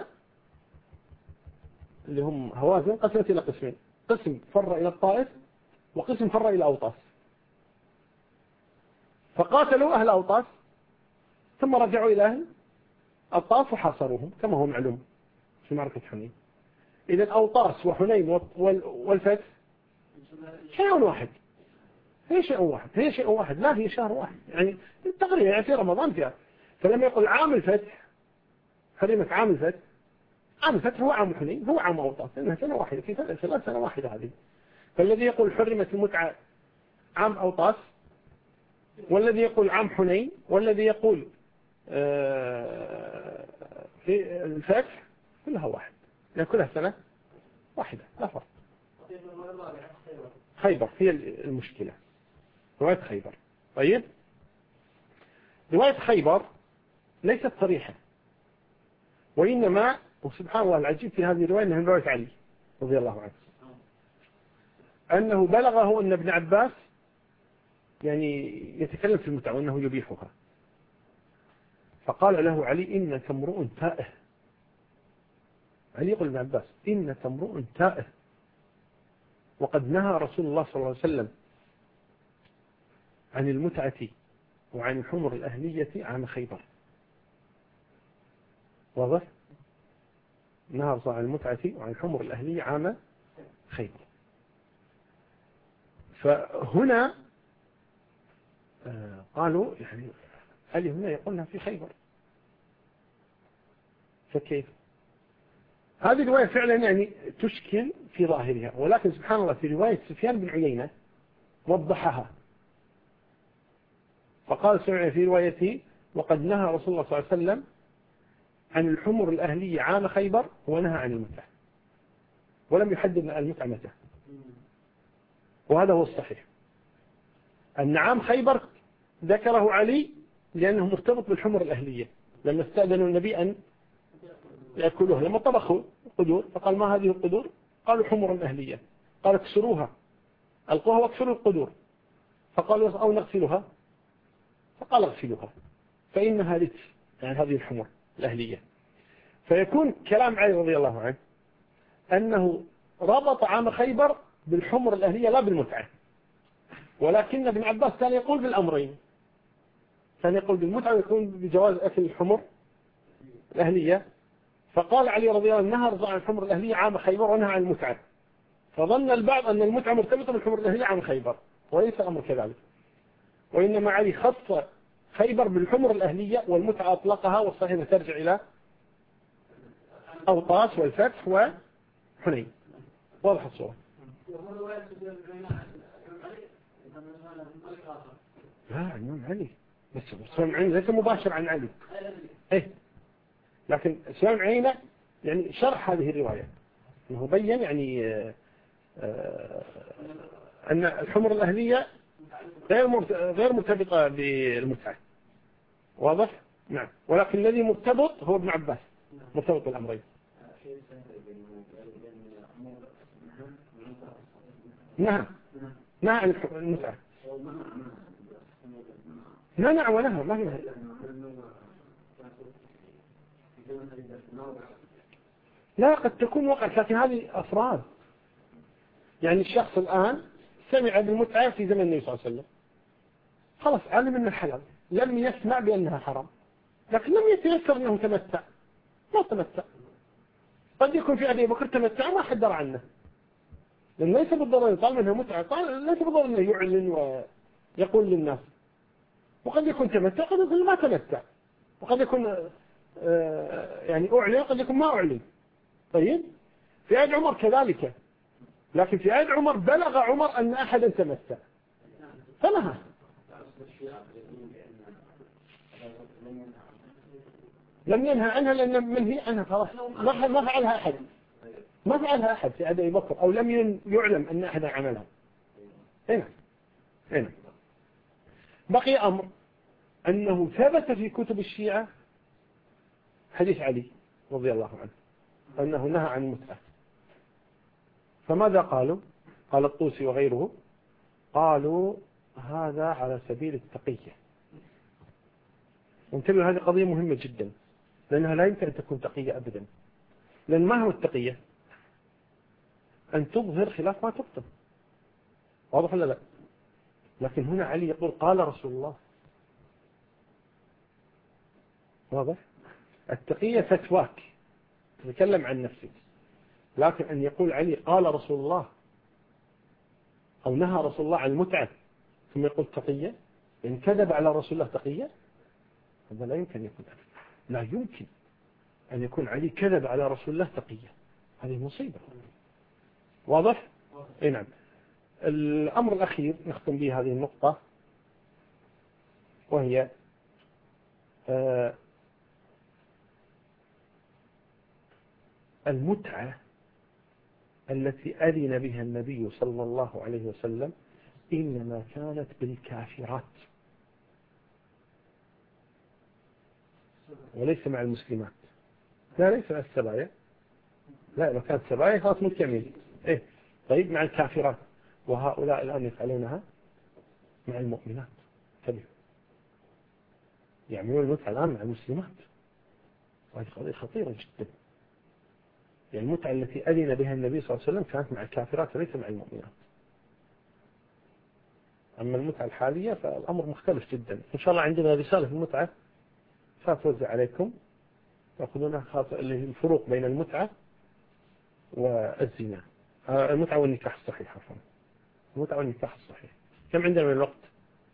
اللي هم هوازن قسمت إلى قسمين، قسم فر إلى الطائف وقسم فر إلى أوطاس، فقاتلوا أهل أوطاس ثم رجعوا إلى أهل الطائف وحاصروهم كما هو معلوم في معركة حنين. إذن أوطاس وحنين والفتح شيء واحد، هي شيء واحد، لا هي شهر واحد، يعني تقريبا يعني في رمضان فيها. فلما يقول عام الفتح حرمت عام الفتح، عام الفتح هو عام حنين هو عام أوطاس، لأنها سنة واحدة في 3 سنة واحدة هذه، فالذي يقول حرمت المتعة عام أوطاس، والذي يقول عام حنين، والذي يقول في الفتح، كلها واحد، لأن كلها سنة واحدة لا فرق. خيبر هي المشكلة، رواية خيبر. طيب، رواية خيبر ليست صريحة، وإنما وسبحان الله العجيب في هذه الرواية أنها من رواية علي رضي الله عنه، أنه بلغه أن ابن عباس يعني يتكلم في المتعة وأنه يبيحها، فقال له علي إنك امرؤ تائه. علي يقول ابن عباس إنك امرؤ تائه، وقد نهى رسول الله صلى الله عليه وسلم عن المتعة وعن الحمر الأهلية عام خيبر. واضح؟ نهى عن المتعة وعن الحمر الأهلية عام خيبر. فهنا قالوا يعني علي هنا يقولنا في خيبر، فكيف؟ هذه الرواية فعلا يعني تشكل في ظاهرها، ولكن سبحان الله في رواية سفيان بن عيينة وضحها، فقال سمع في روايته وقد نهى رسول الله صلى الله عليه وسلم عن الحمر الأهلية عام خيبر ونهى عن المتعة، ولم يحدد المتعة متى. وهذا هو الصحيح، أن عام خيبر ذكره علي لأنه مرتبط بالحمر الأهلية، لما استأذنوا النبي أن يأكلوها، لما طبخوا القدور فقال ما هذه القدور؟ قالوا حمر أهلية، قال اكسروها، ألقوها واكسروا القدور، فقالوا أو نغسلها، فقال اغسلوها فإنها رجس، يعني هذه الحمر الأهلية. فيكون كلام علي رضي الله عنه أنه ربط عام خيبر بالحمر الأهلية لا بالمتعة، ولكن ابن عباس كان يقول بالأمرين، كان يقول بالمتعة ويكون بجواز أكل الحمر الأهلية. فقال علي رضي الله عنه نهى عن الحمر الأهلية عام خيبر ونهى عن المتعة، فظن البعض أن المتعة مرتبطة بالحمر الأهلية عام خيبر، وليس الأمر كذلك، وإنما علي خص خيبر بالحمر الأهلية والمتعة أطلقها، والصحيح ترجع إلى أوطاس والفتح وحنين. واضح الصورة؟ لا الإمام علي بس سفيان عيينة ليس مباشر عن علي، إيه، لكن سفيان عيينة يعني شرح هذه الرواية، أنه بين يعني أن الحمر الأهلية غير مرتبطة بالمتعة. واضح؟ نعم، ولكن الذي مرتبط هو ابن عباس، مرتبط بالأمرين. نعم عن المتعة، نعم ونهى ما هي. لا قد تكون وقعت، لكن هذه أفراد، يعني الشخص الآن سمع بالمتعة في زمن النبي صلى الله عليه وسلم، خلاص علم أنها حلال، لم يسمع بأنها حرام، لكن لم يتيسر أنه تمتع، ما تمتع. قد يكون في أبي بكر تمتع ما حد درى عنه، لأن ليس بالضرورة يطال منها متعة، ليس بالضرورة أنه يعلن ويقول للناس، وقد يكون تمتع قد يكون ما تمتع، وقد يكون يعني أعلن قد يكون ما أعلن. طيب في عهد عمر كذلك، لكن في عهد عمر بلغ عمر أن أحدا تمتع فنهى. لم ينهى عنها لأن منهي عنها خلاص، ما فعلها أحد، ما فعلها أحد في عهد أبي بكر، أو لم يعلم أن أحدا عملها. هنا بقي أمر أنه ثبت في كتب الشيعة حديث علي رضي الله عنه أنه نهى عن المتعة، فماذا قالوا؟ قال الطوسي وغيره قالوا هذا على سبيل التقية. وانتبهوا هذه قضية مهمة جدا، لأنها لا يمكن أن تكون تقية أبدا، لأن ما هو التقية؟ أن تظهر خلاف ما تكتم، واضح ولا لا؟ لكن هنا علي يقول قال رسول الله، واضح؟ التقية فتواك تتكلم عن نفسك، لكن أن يقول علي قال رسول الله أو نهى رسول الله عن المتعة ثم يقول تقية، إن كذب على رسول الله تقية، هذا لا يمكن يكون أبدا. لا يمكن أن يكون علي كذب على رسول الله تقية، هذه مصيبة. واضح؟ إيه نعم. الأمر الأخير نختم به هذه النقطة، وهي المتعة التي أذن بها النبي صلى الله عليه وسلم إنما كانت بالكافرات وليس مع المسلمات. لا، ليس مع السبايا، لا، لو كانت سبايا خلاص ملك يمين. إيه طيب، مع الكافرات، وهؤلاء الآن يفعلونها مع المؤمنات. تبيه يعملون المتعة الآن مع المسلمات، وهذه قضية خطيرة جدا. يعني المتعة التي أذن بها النبي صلى الله عليه وسلم كانت مع الكافرات وليس مع المؤمنات. أما المتعة الحالية فالأمر مختلف جدا. إن شاء الله عندنا رسالة في المتعة سأتوزع عليكم تأخذونها، خاصة الفروق بين المتعة والزنا، المتعة والنكاح الصحيح. عفوا، المتعة والنكاح الصحيح. كم عندنا من الوقت؟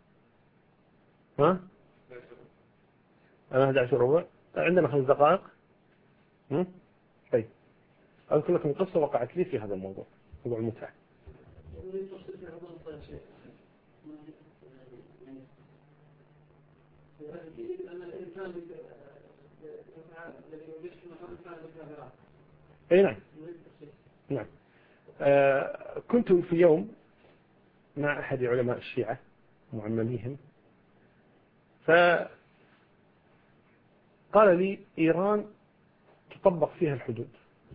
ها؟ أنا 11 ربع، عندنا 5 دقائق. طيب، أذكر لكم قصة وقعت لي في هذا الموضوع، موضوع المتعة. أي نعم، نعم. كنت في يوم مع أحد علماء الشيعة معمميهم، فقال لي إيران تطبق فيها الحدود،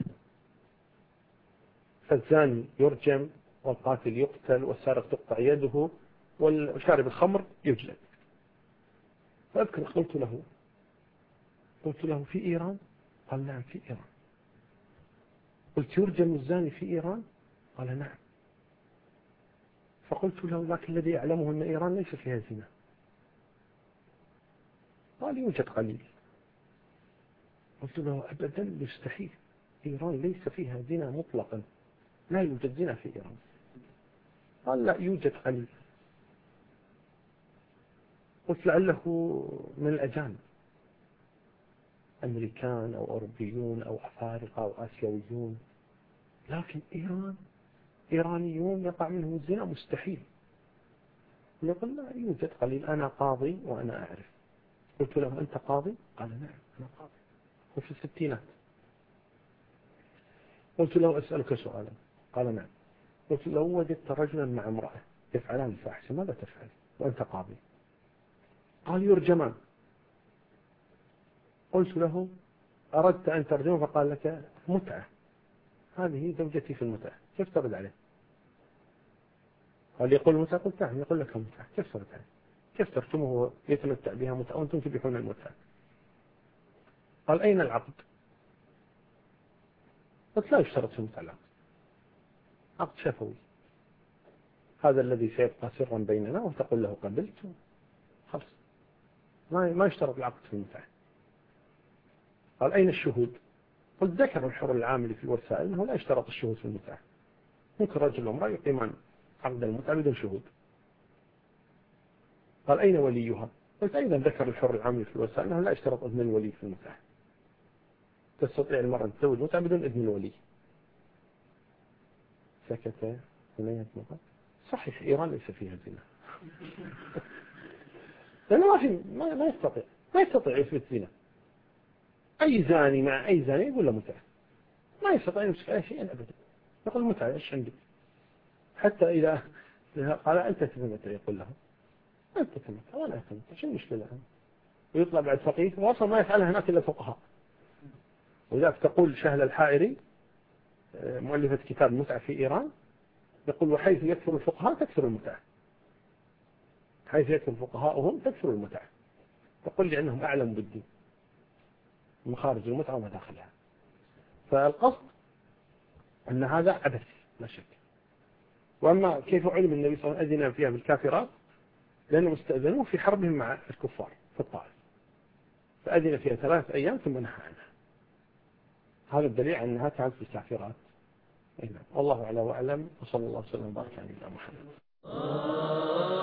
فالزاني يرجم والقاتل يقتل والسارق تقطع يده والشارب الخمر يجلد. فأذكر قلت له في إيران؟ قال نعم في إيران. قلت يرجم الزاني في إيران؟ قال نعم. فقلت له لكن الذي أعلمه أن إيران ليس فيها زنا. قال يوجد قليل. قلت له أبدا يستحيل، إيران ليس فيها زنا مطلقا، لا يوجد زنا في إيران. قال لا يوجد قليل. قلت لعله من الأجانب، أمريكان أو أوروبيون أو أفارقة أو آسيويون، لكن إيرانيون يقع منهم الزنا مستحيل. يقول لا يوجد قليل، أنا قاضي وأنا أعرف. قلت له أنت قاضي؟ قال نعم أنا قاضي، وفي الستينات. قلت له أسألك سؤالا؟ قال نعم. قلت له وجدت رجلا مع امرأة يفعلان الفاحشة ماذا تفعل وأنت قاضي؟ قال يرجمان. قلت له أردت أن ترجم، فقال لك متعة، هذه زوجتي في المتعة، كيف ترد عليه؟ قال يقول متعة؟ قلت نعم يقول لك متعة، كيف ترد عليه؟ كيف ترجمه يتمتع بها متعة وأنتم تبيحون المتعة؟ قال أين العقد؟ قلت لا يشترط في المتعة العقد، عقد شفوي، هذا الذي سيبقى سرا بيننا وتقول له قبلت خلص، ما يشترط العقد في المتعة. قال أين الشهود؟ قلت ذكر الحر العامل في الوسائل أنه لا يشترط الشهود في المتعة، ممكن رجل وامرأة يقيمان عقد المتعة بدون شهود. قال أين وليها؟ قلت أيضا ذكر الحر العامل في الوسائل أنه لا يشترط إذن الولي في المتعة، تستطيع المرأة أن تزوج متعة بدون إذن الولي. سكت ثنية مرات. صحيح إيران ليس فيها زنا، لأنه ما يستطيع يثبت زنا. أي زاني مع أي زاني يقول له متعة، ما يستطيع يمسك أي شيء أبدا، يقول متعة إيش عندك؟ حتى إذا قال أنت تتمتع يقول له أنت تتمتع وأنا أتمتع، شو المشكلة الآن؟ ويطلع بعد فقيه وأصلا ما يفعلها هناك إلا فقهاء. ولذلك تقول شهل الحائري مؤلفة كتاب المتعة في إيران، يقول وحيث يكثر الفقهاء تكثر المتعة، حيث يكثر فقهاؤهم تكثر المتعة. تقول لي أنهم أعلم بالدين، مخارج المتعة ومداخلها. فالقصد أن هذا عبث لا شك. وأما كيف علم النبي صلى الله عليه وسلم أذن فيها بالكافرات؟ لأنهم استأذنوه في حربهم مع الكفار في الطائف، فأذن فيها 3 أيام ثم نهى عنها. هذا الدليل على أنها كانت بالكافرات. والله أعلم وأعلم، وصلى الله وسلم وبارك على نبينا محمد.